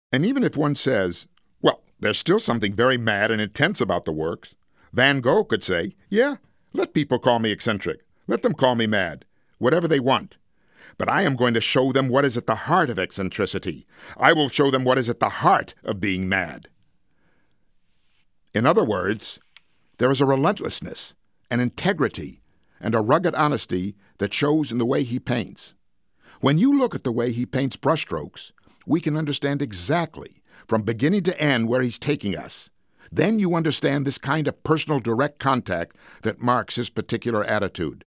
And even if one says, well, there's still something very mad and intense about the works, Van Gogh could say, yeah, let people call me eccentric. Let them call me mad. Whatever they want. But I am going to show them what is at the heart of eccentricity. I will show them what is at the heart of being mad. In other words, there is a relentlessness, an integrity, and a rugged honesty that shows in the way he paints. When you look at the way he paints brushstrokes, we can understand exactly, from beginning to end, where he's taking us. Then you understand this kind of personal direct contact that marks his particular attitude.